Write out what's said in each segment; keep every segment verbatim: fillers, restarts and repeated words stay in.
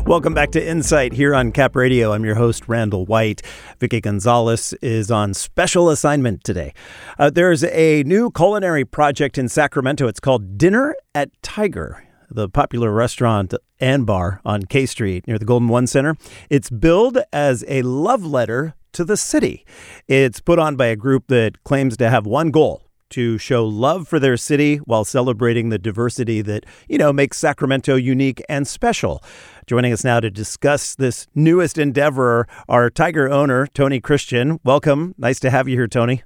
Welcome back to Insight here on Cap Radio. I'm your host, Randall White. Vicky Gonzalez is on special assignment today. Uh, there's a new culinary project in Sacramento. It's called Dinner at Tiger, the popular restaurant and bar on K Street near the Golden One Center. It's billed as a love letter to the city. It's put on by a group that claims to have one goal: to show love for their city while celebrating the diversity that, you know, makes Sacramento unique and special. Joining us now to discuss this newest endeavor, our Tiger owner, Tony Christian. Welcome. Nice to have you here, Tony.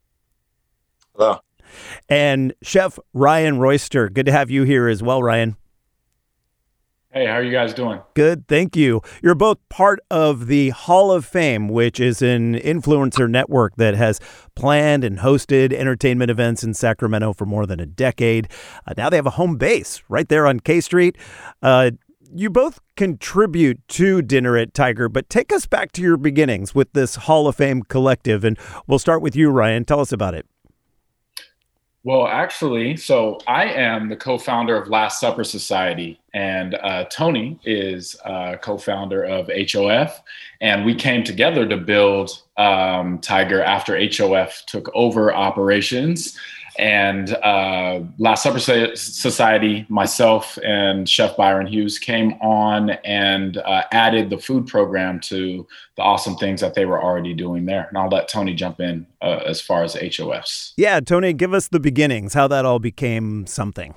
Hello. And Chef Ryan Royster. Good to have you here as well, Ryan. Hey, how are you guys doing? Good, thank you. You're both part of the Hall of Fame, which is an influencer network that has planned and hosted entertainment events in Sacramento for more than a decade. Uh, now they have a home base right there on K Street. Uh, you both contribute to Dinner at Tiger, but take us back to your beginnings with this Hall of Fame collective, and we'll start with you, Ryan. Tell us about it. Well, actually, so I am the co-founder of Last Supper Society, and uh, Tony is uh, co-founder of H O F, and we came together to build um, Tiger after H O F took over operations. And uh, Last Supper Society, myself and Chef Byron Hughes came on and uh, added the food program to the awesome things that they were already doing there. And I'll let Tony jump in uh, as far as H O Fs. Yeah, Tony, give us the beginnings, how that all became something.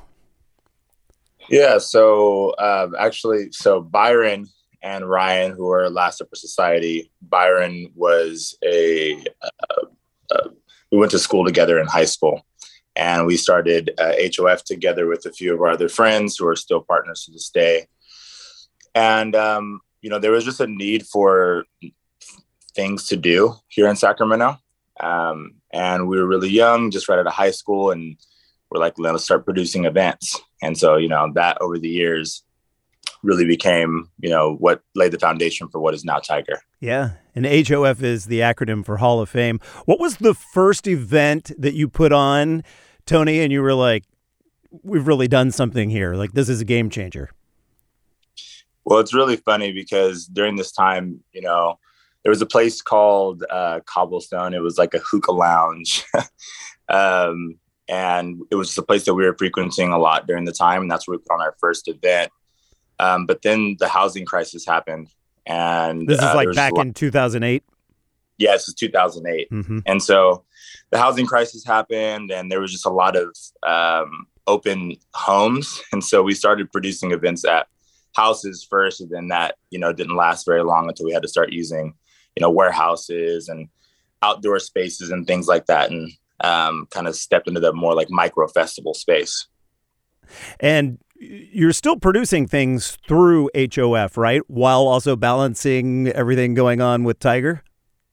Yeah, so um, actually, so Byron and Ryan, who are Last Supper Society, Byron was a, uh, uh, we went to school together in high school. And we started uh, H O F together with a few of our other friends who are still partners to this day. And, um, you know, there was just a need for things to do here in Sacramento. Um, and we were really young, just right out of high school. And we're like, let's start producing events. And so, you know, that over the years really became, you know, what laid the foundation for what is now Tiger. Yeah. And H O F is the acronym for Hall of Fame. What was the first event that you put on, Tony, and you were like, we've really done something here? Like, this is a game changer. Well, it's really funny because during this time, you know, there was a place called uh, Cobblestone. It was like a hookah lounge. um, and it was just a place that we were frequenting a lot during the time. And that's where we put on our first event. Um, but then the housing crisis happened. And this is uh, like back in two thousand eight. Yes, yeah, it's two thousand eight. Mm-hmm. And so the housing crisis happened and there was just a lot of um, open homes. And so we started producing events at houses first. And then that, you know, didn't last very long until we had to start using, you know, warehouses and outdoor spaces and things like that. And um, kind of stepped into the more like micro festival space. And you're still producing things through H O F, right? While also balancing everything going on with Tiger?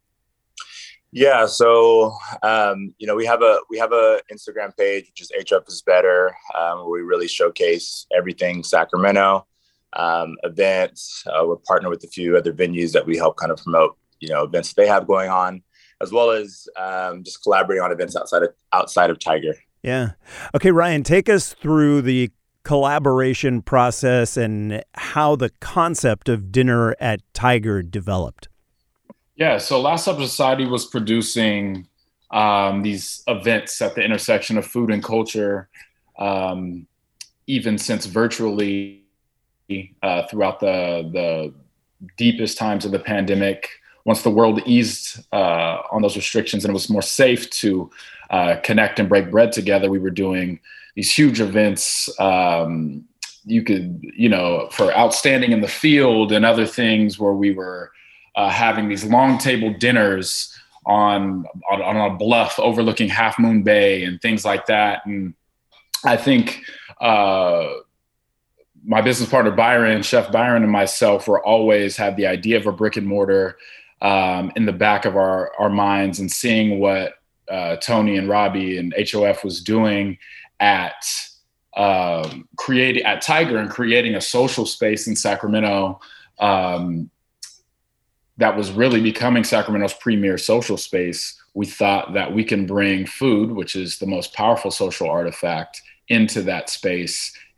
Yeah. So, um, you know, we have a, we have a Instagram page, which is H O F is Better, um, where we really showcase everything Sacramento, um, events. Uh, we're partnered with a few other venues that we help kind of promote, you know, events that they have going on, as well as um, just collaborating on events outside of, outside of Tiger. Yeah. Okay, Ryan, take us through the collaboration process and how the concept of Dinner at Tiger developed. Yeah, so Last Supper Society was producing um, these events at the intersection of food and culture, um, even since virtually uh, throughout the the deepest times of the pandemic. Once the world eased uh, on those restrictions and it was more safe to uh, connect and break bread together, we were doing these huge events. Um, you could, you know, for Outstanding in the Field and other things where we were uh, having these long table dinners on, on, on a bluff overlooking Half Moon Bay and things like that. And I think uh, my business partner, Byron, Chef Byron and myself were always had the idea of a brick and mortar um, in the back of our, our minds, and seeing what uh, Tony and Robbie and H O F was doing at um, creating at Tiger and creating a social space in Sacramento um, that was really becoming Sacramento's premier social space. We thought that we can bring food, which is the most powerful social artifact, into that space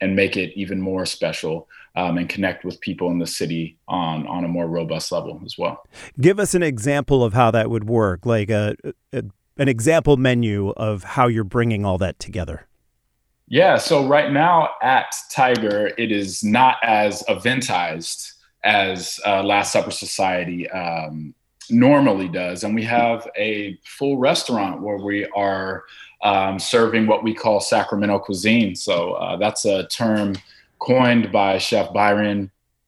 and make it even more special, um, and connect with people in the city on, on a more robust level as well. Give us an example of how that would work, like a, a an example menu of how you're bringing all that together. Yeah, so right now at Tiger, it is not as eventized as uh, Last Supper Society um, normally does. And we have a full restaurant where we are um, serving what we call Sacramento cuisine. So uh, that's a term coined by Chef Byron,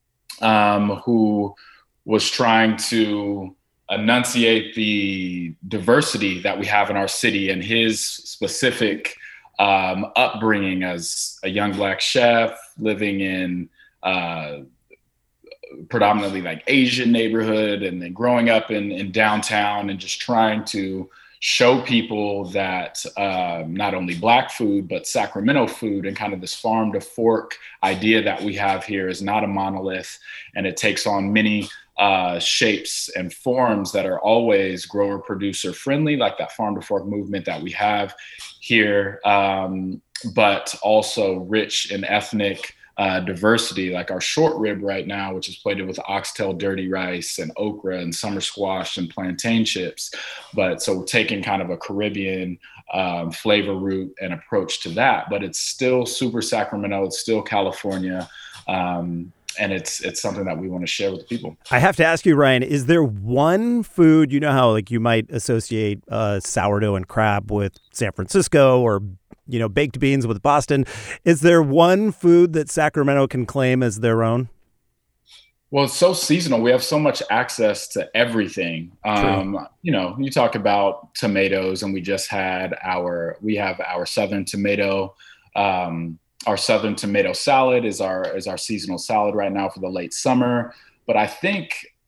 um, who was trying to enunciate the diversity that we have in our city and his specific um, upbringing as a young Black chef living in uh, predominantly like Asian neighborhood, and then growing up in, in downtown, and just trying to show people that um, not only Black food, but Sacramento food and kind of this farm to fork idea that we have here is not a monolith, and it takes on many uh, shapes and forms that are always grower producer friendly, like that farm to fork movement that we have here, um, but also rich in ethnic uh, diversity, like our short rib right now, which is plated with oxtail dirty rice and okra and summer squash and plantain chips. But so taking kind of a Caribbean um, flavor root and approach to that, but it's still super Sacramento, it's still California. Um, And it's it's something that we want to share with people. I have to ask you, Ryan, is there one food, you know how like you might associate uh, sourdough and crab with San Francisco, or, you know, baked beans with Boston. Is there one food that Sacramento can claim as their own? Well, it's so seasonal. We have so much access to everything. Um, you know, you talk about tomatoes, and we just had our, we have our Southern tomato, um, Our Southern tomato salad is our is our seasonal salad right now for the late summer. But I think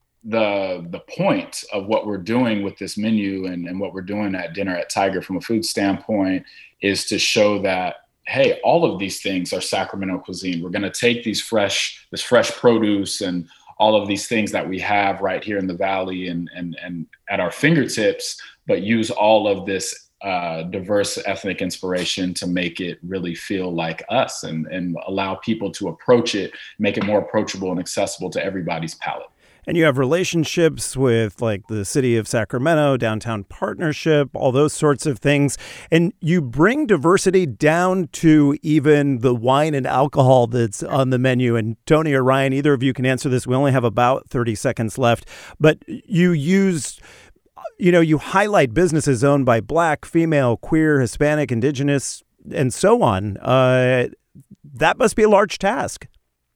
the the point of what we're doing with this menu and, and what we're doing at Dinner at Tiger from a food standpoint is to show that, hey, all of these things are Sacramento cuisine. We're going to take these fresh this fresh produce and all of these things that we have right here in the Valley and and and at our fingertips, but use all of this Uh, diverse ethnic inspiration to make it really feel like us, and, and allow people to approach it, make it more approachable and accessible to everybody's palate. And you have relationships with like the city of Sacramento, downtown partnership, all those sorts of things. And you bring diversity down to even the wine and alcohol that's on the menu. And Tony or Ryan, either of you can answer this. We only have about thirty seconds left, but you use You know, you highlight businesses owned by Black, female, queer, Hispanic, Indigenous, and so on. Uh, that must be a large task.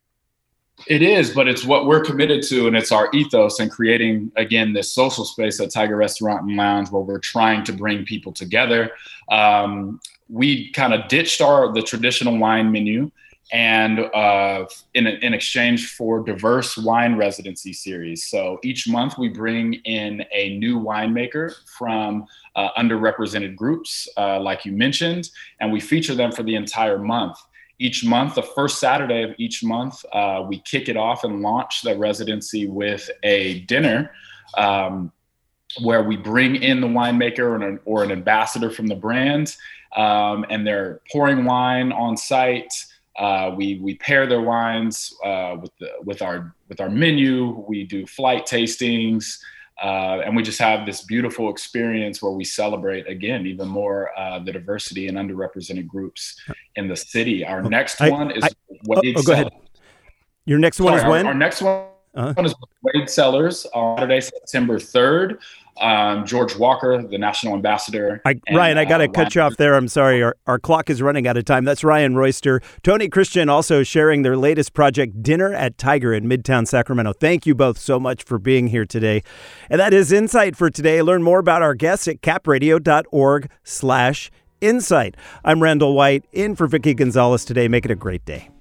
It is, but it's what we're committed to, and it's our ethos in creating, again, this social space at Tiger Restaurant and Lounge where we're trying to bring people together. Um, we kind of ditched our the traditional wine menu, and uh, in, in exchange for diverse wine residency series. So each month we bring in a new winemaker from uh, underrepresented groups, uh, like you mentioned, and we feature them for the entire month. Each month, the first Saturday of each month, uh, we kick it off and launch the residency with a dinner um, where we bring in the winemaker or an, or an ambassador from the brand, um, and they're pouring wine on site. Uh, we we pair their wines uh, with the, with our with our menu. We do flight tastings, uh, and we just have this beautiful experience where we celebrate again even more uh, the diversity and underrepresented groups in the city. Our next I, one is I, Wade oh, oh, go ahead. Your next one Sorry, is our, when? Our next one, uh-huh. one is Wade Cellars on Saturday, September third. Um, George Walker, the national ambassador. I, and, Ryan, I got to uh, cut you off there. I'm sorry. Our, our clock is running out of time. That's Ryan Royster. Tony Christian also sharing their latest project, Dinner at Tiger in Midtown Sacramento. Thank you both so much for being here today. And that is Insight for today. Learn more about our guests at capradio.org slash insight. I'm Randall White, in for Vicki Gonzalez today. Make it a great day.